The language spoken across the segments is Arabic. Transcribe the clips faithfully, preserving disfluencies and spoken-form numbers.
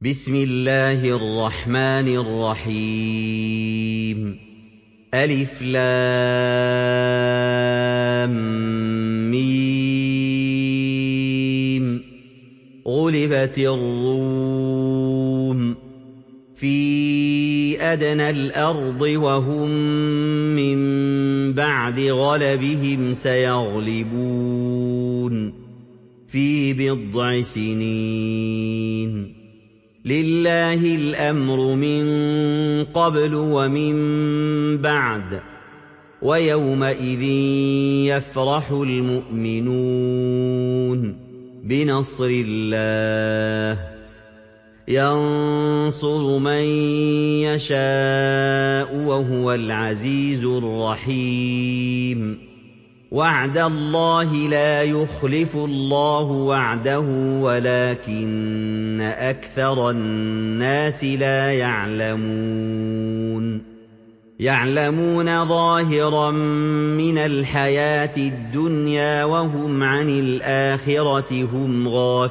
بسم الله الرحمن الرحيم ألف لام ميم غلبت الروم في أدنى الأرض وهم من بعد غلبهم سيغلبون في بضع سنين لله الأمر من قبل ومن بعد ويومئذ يفرح المؤمنون بنصر الله ينصر من يشاء وهو العزيز الرحيم وعد الله لا يخلف الله وعده ولكن أكثر الناس لا يعلمون يعلمون ظاهرا من الحياة الدنيا وهم عن الآخرة هم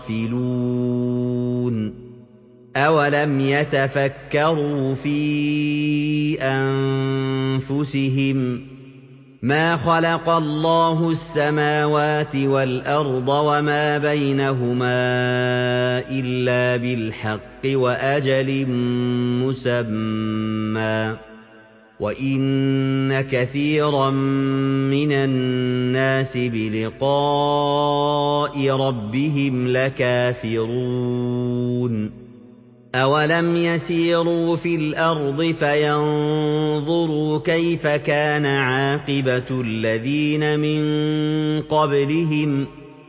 غافلون أولم يتفكروا في أنفسهم ما خلق الله السماوات والأرض وما بينهما إلا بالحق وأجل مسمى وإن كثيرا من الناس بلقاء ربهم لكافرون أولم يسيروا في الأرض فينظروا كيف كان عاقبة الذين من قبلهم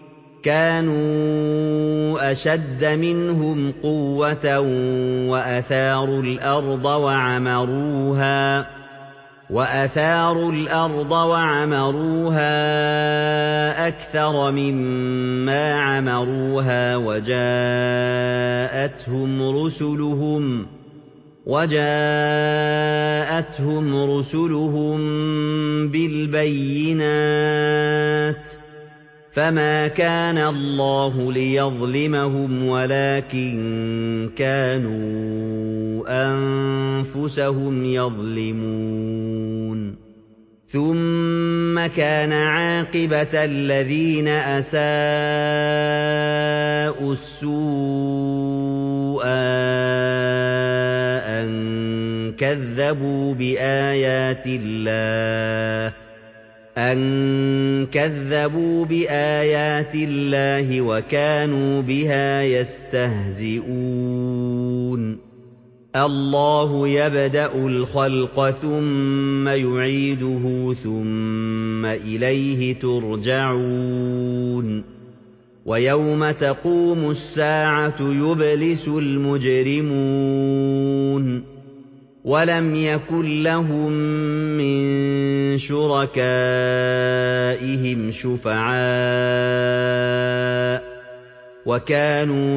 كانوا أشد منهم قوة وأثاروا الأرض وعمروها وأثاروا الأرض وعمروها أكثر مما عمروها وجاءتهم رسلهم وجاءتهم رسلهم بالبينات فما كان الله ليظلمهم ولكن كانوا أنفسهم يظلمون ثم كان عاقبة الذين أساءوا السوء أن كذبوا بآيات الله أن كذبوا بآيات الله وكانوا بها يستهزئون الله يبدأ الخلق ثم يعيده ثم إليه ترجعون ويوم تقوم الساعة يبلس المجرمون ولم يكن لهم من شركائهم شفعاء وكانوا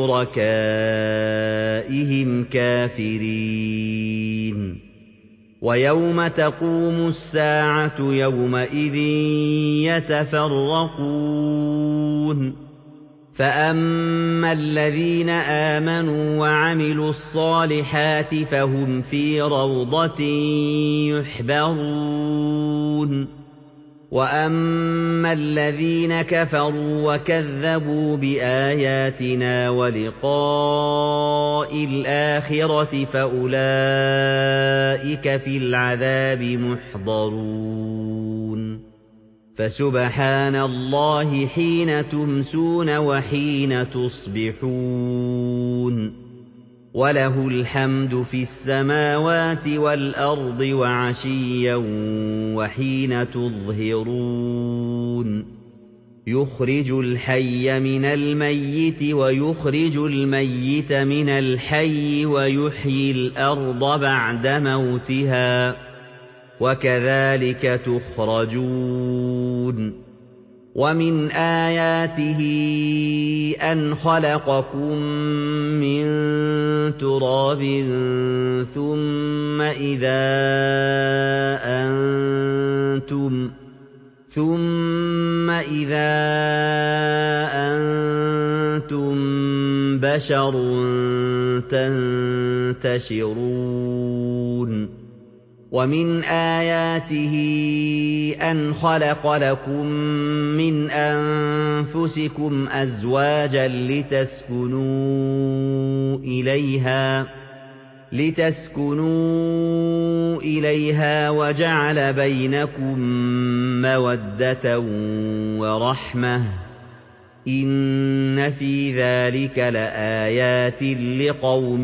بشركائهم كافرين ويوم تقوم الساعة يومئذ يتفرقون فأما الذين آمنوا وعملوا الصالحات فهم في روضة يحبرون وأما الذين كفروا وكذبوا بآياتنا ولقاء الآخرة فأولئك في العذاب محضرون فسبحان الله حين تمسون وحين تصبحون وله الحمد في السماوات والأرض وعشيا وحين تظهرون يخرج الحي من الميت ويخرج الميت من الحي ويحيي الأرض بعد موتها وكذلك تخرجون ومن آياته أن خلقكم من تراب ثم إذا أنتم ثم إذا أنتم بَشَرٌ تَنتَشِرُونَ وَمِنْ آيَاتِهِ أَنْ خَلَقَ لَكُم مِّنْ أَنفُسِكُمْ أَزْوَاجًا لِّتَسْكُنُوا إِلَيْهَا لِتَسْكُنُوا إِلَيْهَا وَجَعَلَ بَيْنَكُم مَّوَدَّةً وَرَحْمَةً ۚ إِنَّ فِي ذَٰلِكَ لَآيَاتٍ لِّقَوْمٍ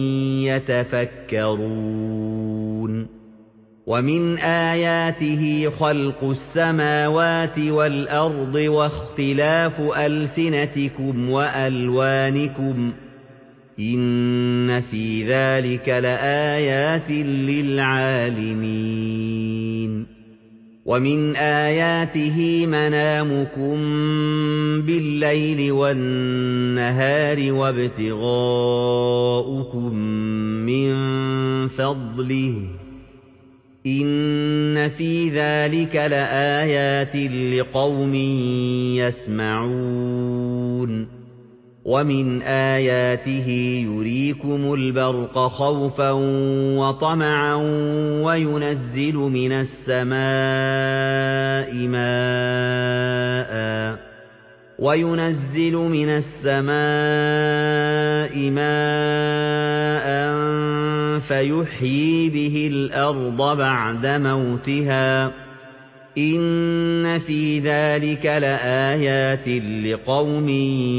يَتَفَكَّرُونَ وَمِنْ آيَاتِهِ خَلْقُ السَّمَاوَاتِ وَالْأَرْضِ وَاخْتِلَافُ أَلْسِنَتِكُمْ وَأَلْوَانِكُمْ ۚ إِنَّ فِي ذَٰلِكَ لَآيَاتٍ لِّلْعَالِمِينَ وَمِنْ آيَاتِهِ مَنَامُكُم بِاللَّيْلِ وَالنَّهَارِ وَابْتِغَاؤُكُم مِّن فَضْلِهِ ۚ إِنَّ فِي ذَٰلِكَ لَآيَاتٍ لِّقَوْمٍ يَسْمَعُونَ وَمِنْ آيَاتِهِ يُرِيكُمُ الْبَرْقَ خَوْفًا وَطَمَعًا وَيُنَزِّلُ مِنَ السَّمَاءِ مَاءً وَيُنَزِّلُ مِنَ السَّمَاءِ مَاءً فَيُحْيِي بِهِ الْأَرْضَ بَعْدَ مَوْتِهَا ۚ إِنَّ فِي ذَٰلِكَ لَآيَاتٍ لِّقَوْمٍ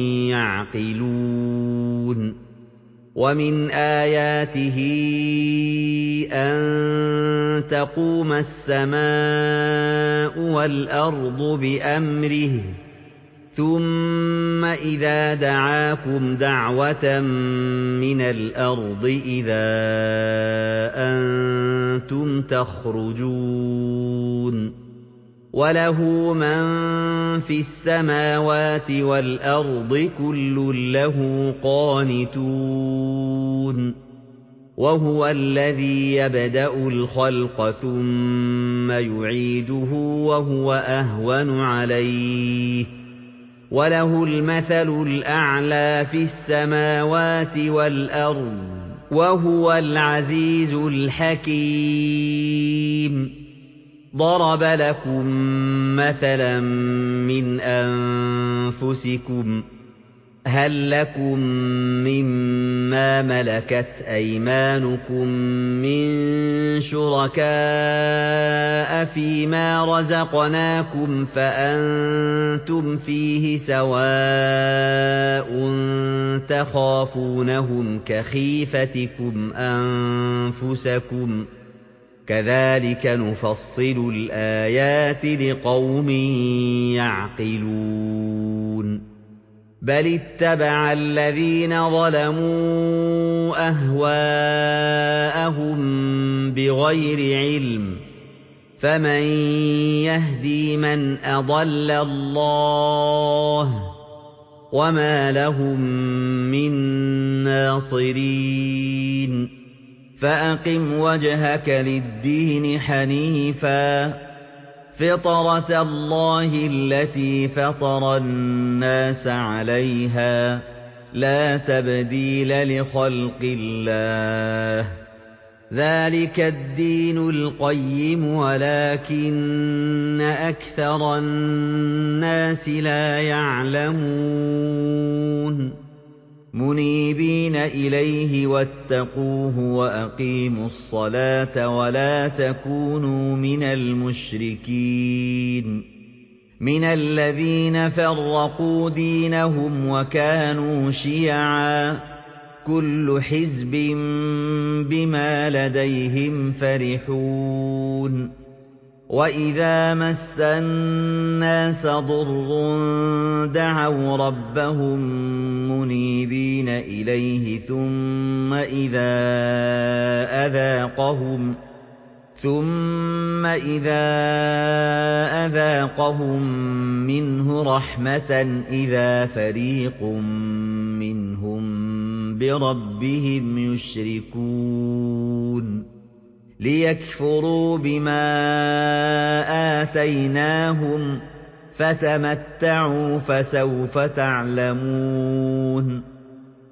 يَعْقِلُونَ وَمِنْ آيَاتِهِ أَن تَقُومَ السَّمَاءُ وَالْأَرْضُ بِأَمْرِهِ ۚ ثُمَّ إِذَا دَعَاكُمْ دَعْوَةً مِّنَ الْأَرْضِ إِذَا أَنتُمْ تَخْرُجُونَ وَلَهُ مَن فِي السَّمَاوَاتِ وَالْأَرْضِ كُلٌّ لَّهُ قَانِتُونَ وَهُوَ الَّذِي يَبْدَأُ الْخَلْقَ ثُمَّ يُعِيدُهُ وَهُوَ أَهْوَنُ عَلَيْهِ ۖ وَلَهُ الْمَثَلُ الْأَعْلَىٰ فِي السَّمَاوَاتِ وَالْأَرْضِ ۖ وَهُوَ الْعَزِيزُ الْحَكِيمُ ضَرَبَ لَكُم مَّثَلًا مِّنْ أَنفُسِكُمْ ۖ هَل لَّكُم مِّمَّا مَلَكَتْ أَيْمَانُكُم مِّن شُرَكَاءَ فِيمَا رَزَقْنَاكُمْ فَأَنتُمْ فِيهِ سَوَاءٌ تَخَافُونَهُمْ كَخِيفَتِكُمْ أَنفُسَكُمْ ۚ كَذَٰلِكَ نُفَصِّلُ الْآيَاتِ لِقَوْمٍ يَعْقِلُونَ بَلِ اتَّبَعَ الَّذِينَ ظَلَمُوا أَهْوَاءَهُم بِغَيْرِ عِلْمٍ ۖ فَمَن يَهْدِي مَنْ أَضَلَّ اللَّهُ ۖ وَمَا لَهُم مِّن نَّاصِرِينَ فَأَقِمْ وَجْهَكَ لِلدِّينِ حَنِيفًا ۚ فِطْرَتَ اللَّهِ الَّتِي فَطَرَ النَّاسَ عَلَيْهَا ۚ لَا تَبْدِيلَ لِخَلْقِ اللَّهِ ۚ ذَٰلِكَ الدِّينُ الْقَيِّمُ وَلَٰكِنَّ أَكْثَرَ النَّاسِ لَا يَعْلَمُونَ مُنِيبِينَ إِلَيْهِ وَاتَّقُوهُ وَأَقِيمُوا الصَّلَاةَ وَلَا تَكُونُوا مِنَ الْمُشْرِكِينَ مِنَ الَّذِينَ فَرَّقُوا دِينَهُمْ وَكَانُوا شِيَعًا ۖ كُلُّ حِزْبٍ بِمَا لَدَيْهِمْ فَرِحُونَ وَإِذَا مَسَّ النَّاسَ ضُرٌّ دَعَوْا رَبَّهُم مُّنِيبِينَ إِلَيْهِ ثُمَّ إِذَا أَذَاقَهُم ثُمَّ إِذَا أَذَاقَهُم مِّنْهُ رَحْمَةً إِذَا فَرِيقٌ مِّنْهُم بِرَبِّهِمْ يُشْرِكُونَ لِيَكْفُرُوا بِمَا آتَيْنَاهُمْ ۚ فَتَمَتَّعُوا فَسَوْفَ تَعْلَمُونَ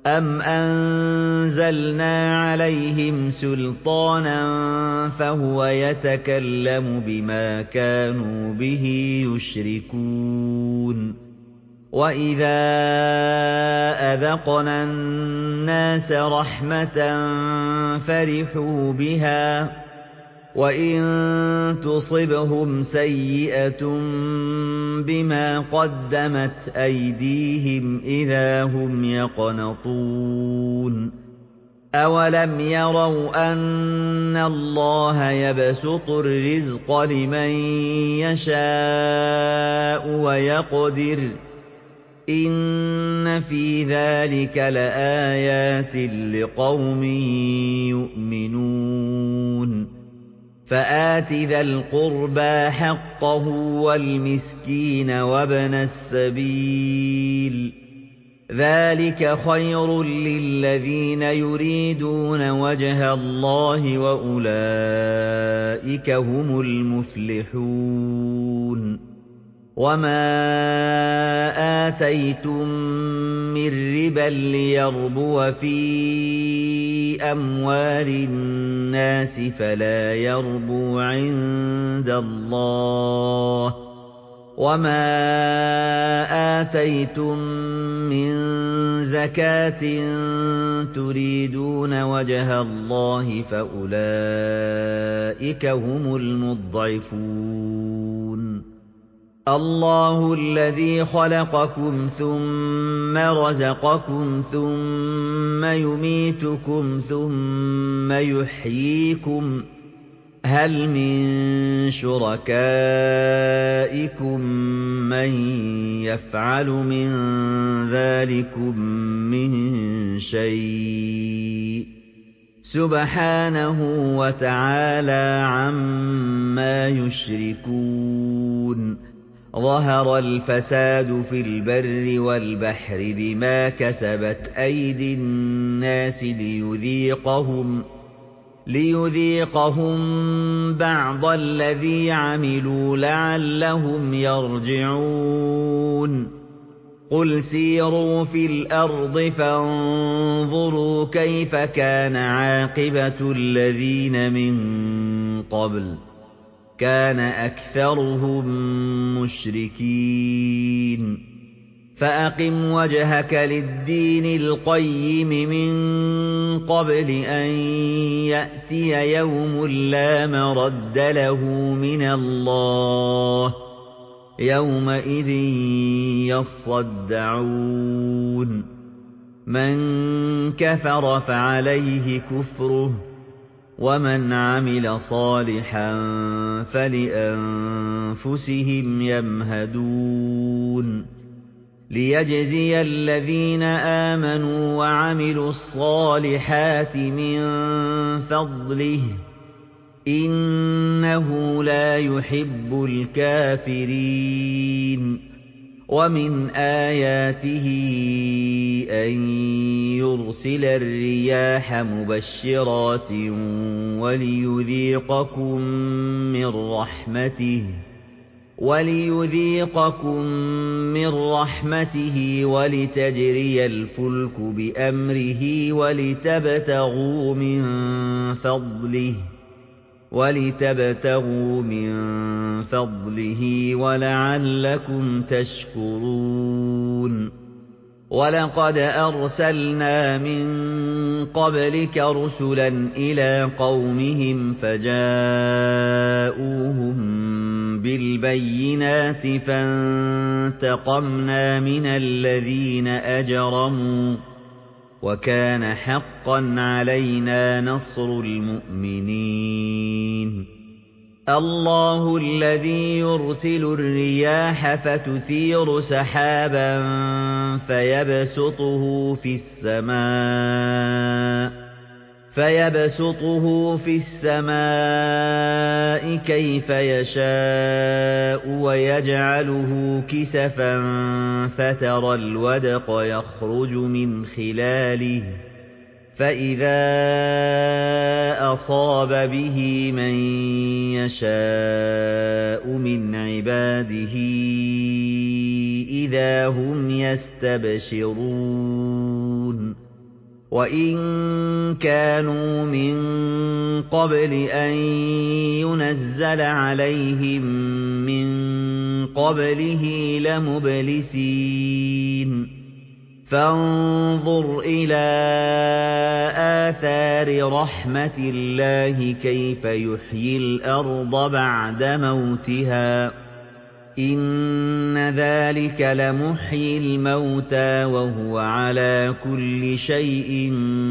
أَمْ أَنزَلْنَا عَلَيْهِمْ سُلْطَانًا فَهُوَ يَتَكَلَّمُ بِمَا كَانُوا بِهِ يُشْرِكُونَ وَإِذَا أَذَقْنَا النَّاسَ رَحْمَةً فَرِحُوا بِهَا وَإِن تُصِبْهُمْ سَيِّئَةٌ بِمَا قَدَّمَتْ أَيْدِيهِمْ إِذَا هُمْ يَقْنَطُونَ أَوَلَمْ يَرَوْا أَنَّ اللَّهَ يَبْسُطُ الرِّزْقَ لِمَن يَشَاءُ وَيَقْدِرُ ۚ إِنَّ فِي ذَٰلِكَ لَآيَاتٍ لِّقَوْمٍ يُؤْمِنُونَ فَآتِ ذَا الْقُرْبَىٰ حَقَّهُ وَالْمِسْكِينَ وَابْنَ السَّبِيلِ ۚ ذَٰلِكَ خَيْرٌ لِّلَّذِينَ يُرِيدُونَ وَجْهَ اللَّهِ ۖ وَأُولَٰئِكَ هُمُ الْمُفْلِحُونَ وَمَا آتَيْتُم مِّن رِّبًا لِّيَرْبُوَ فِي أَمْوَالِ النَّاسِ فَلَا يَرْبُو عِندَ اللَّهِ ۖ وَمَا آتَيْتُم مِّن زَكَاةٍ تُرِيدُونَ وَجْهَ اللَّهِ فَأُولَٰئِكَ هُمُ الْمُضْعِفُونَ اللَّهُ الَّذِي خَلَقَكُمْ ثُمَّ رَزَقَكُمْ ثُمَّ يُمِيتُكُمْ ثُمَّ يُحْيِيكُمْ ۖ هَلْ مِن شُرَكَائِكُم مَّن يَفْعَلُ مِن ذَٰلِكُم مِّن شَيْءٍ ۚ سُبْحَانَهُ وَتَعَالَىٰ عَمَّا يُشْرِكُونَ ظَهَرَ الْفَسَادُ فِي الْبَرِّ وَالْبَحْرِ بِمَا كَسَبَتْ أَيْدِي النَّاسِ لِيُذِيقَهُم لِيُذِيقَهُم بَعْضَ الَّذِي عَمِلُوا لَعَلَّهُمْ يَرْجِعُونَ قُلْ سِيرُوا فِي الْأَرْضِ فَانظُرُوا كَيْفَ كَانَ عَاقِبَةُ الَّذِينَ مِن قَبْلُ ۚ كَانَ أَكْثَرُهُم مُّشْرِكِينَ فَأَقِمْ وَجْهَكَ لِلدِّينِ الْقَيِّمِ مِن قَبْلِ أَن يَأْتِيَ يَوْمٌ لَّا مَرَدَّ لَهُ مِنَ اللَّهِ ۖ يَوْمَئِذٍ يَصَّدَّعُونَ مَن كَفَرَ فَعَلَيْهِ كُفْرُهُ ۖ وَمَنْ عَمِلَ صَالِحًا فَلِأَنفُسِهِمْ يَمْهَدُونَ لِيَجْزِيَ الَّذِينَ آمَنُوا وَعَمِلُوا الصَّالِحَاتِ مِن فَضْلِهِ ۚ إِنَّهُ لَا يُحِبُّ الْكَافِرِينَ وَمِنْ آيَاتِهِ أَن يُرْسِلَ الرِّيَاحَ مُبَشِّرَاتٍ وَلِيُذِيقَكُم مِّن رَّحْمَتِهِ وَلِيُذِيقَكُم مِّن رَّحْمَتِهِ وَلِتَجْرِيَ الْفُلْكُ بِأَمْرِهِ وَلِتَبْتَغُوا مِن فَضْلِهِ وَلِتَبْتَغُوا مِن فَضْلِهِ وَلَعَلَّكُمْ تَشْكُرُونَ وَلَقَدْ أَرْسَلْنَا مِن قَبْلِكَ رُسُلًا إِلَىٰ قَوْمِهِمْ فَجَاءُوهُم بِالْبَيِّنَاتِ فَانتَقَمْنَا مِنَ الَّذِينَ أَجْرَمُوا ۖ وَكَانَ حَقًّا عَلَيْنَا نَصْرُ الْمُؤْمِنِينَ اللَّهُ الَّذِي يُرْسِلُ الرِّيَاحَ فَتُثِيرُ سَحَابًا فَيَبْسُطُهُ فِي السَّمَاءِ فَيَبْسُطُهُ فِي السَّمَاءِ كَيْفَ يَشَاءُ وَيَجْعَلُهُ كِسَفًا فَتَرَى الْوَدْقَ يَخْرُجُ مِنْ خِلَالِهِ فَإِذَا أَصَابَ بِهِ مَن يَشَاءُ مِنْ عِبَادِهِ إِذَا هُمْ يَسْتَبْشِرُونَ وَإِن كَانُوا مِن قَبْلِ أَن يُنَزَّلَ عَلَيْهِم مِّن قَبْلِهِ لَمُبْلِسِينَ فَانظُرْ إِلَىٰ آثَارِ رَحْمَتِ اللَّهِ كَيْفَ يُحْيِي الْأَرْضَ بَعْدَ مَوْتِهَا ۚ إِنَّ ذَٰلِكَ لَمُحْيِي الْمَوْتَىٰ وَهُوَ عَلَىٰ كُلِّ شَيْءٍ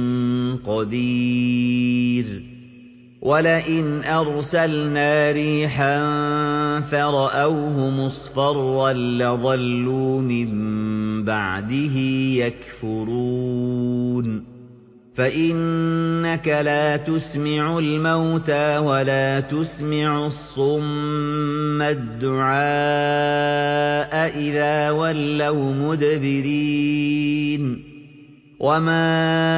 قَدِيرٌ وَلَئِنْ أَرْسَلْنَا رِيحًا فَرَأَوْهُ مُصْفَرًّا لَّظَلُّوا مِن بَعْدِهِ يَكْفُرُونَ فَإِنَّكَ لَا تُسْمِعُ الْمَوْتَىٰ وَلَا تُسْمِعُ الصُّمَّ الدُّعَاءَ إِذَا وَلَّوْا مُدْبِرِينَ وَمَا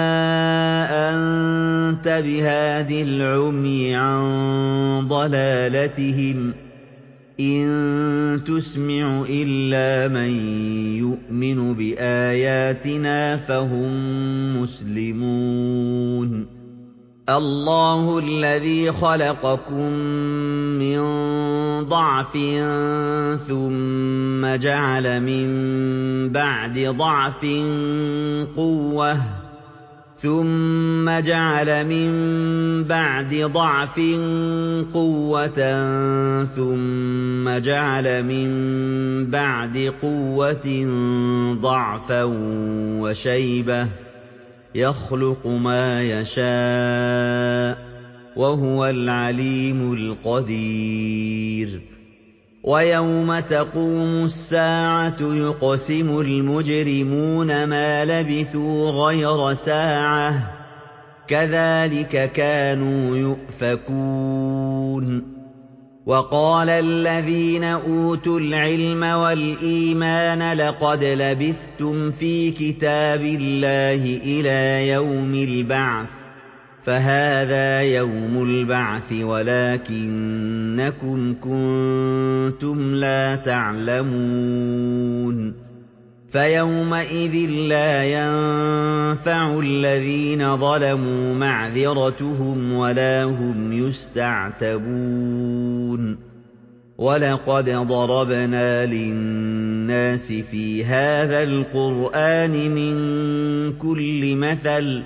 أَنتَ بِهَادِ الْعُمْيِ عَن ضَلَالَتِهِمْ ۖ إِن تُسْمِعُ إِلَّا مَن يُؤْمِنُ بِآيَاتِنَا فَهُم مُّسْلِمُونَ اللَّهُ الَّذِي خَلَقَكُم مِّن ضَعْفٍ ثُمَّ جَعَلَ مِن بَعْدِ ضَعْفٍ قُوَّةً ثُمَّ جَعَلَ مِن بَعْدِ ضَعْفٍ قُوَّةً ثُمَّ جَعَلَ مِن بَعْدِ قُوَّةٍ ضَعْفًا وَشَيْبَةً ۚ يَخْلُقُ مَا يَشَاءُ ۖ وَهُوَ الْعَلِيمُ الْقَدِيرُ وَيَوْمَ تَقُومُ السَّاعَةُ يُقْسِمُ الْمُجْرِمُونَ مَا لَبِثُوا غَيْرَ سَاعَةٍ ۚ كَذَٰلِكَ كَانُوا يُؤْفَكُونَ وَقَالَ الَّذِينَ أُوتُوا الْعِلْمَ وَالْإِيمَانَ لَقَدْ لَبِثْتُمْ فِي كِتَابِ اللَّهِ إِلَىٰ يَوْمِ الْبَعْثِ ۖ فَهَٰذَا يَوْمُ الْبَعْثِ وَلَٰكِنَّكُمْ كُنتُمْ لَا تَعْلَمُونَ فَيَوْمَئِذٍ لَّا يَنفَعُ الَّذِينَ ظَلَمُوا مَعْذِرَتُهُمْ وَلَا هُمْ يُسْتَعْتَبُونَ وَلَقَدْ ضَرَبْنَا لِلنَّاسِ فِي هَٰذَا الْقُرْآنِ مِن كُلِّ مَثَلٍ ۚ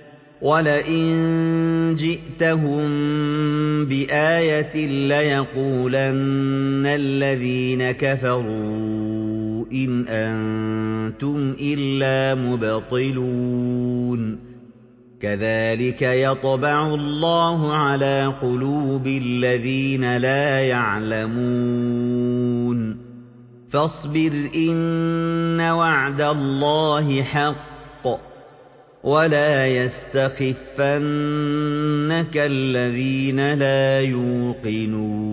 وَلَئِن جِئْتَهُم بِآيَةٍ لَّيَقُولَنَّ الَّذِينَ كَفَرُوا إِنْ أَنتُمْ إِلَّا مُبْطِلُونَ كَذَٰلِكَ يَطْبَعُ اللَّهُ عَلَىٰ قُلُوبِ الَّذِينَ لَا يَعْلَمُونَ فَاصْبِرْ إِنَّ وَعْدَ اللَّهِ حَقٌّ ۖ وَلَا يَسْتَخِفَّنَّكَ الَّذِينَ لَا يُوقِنُونَ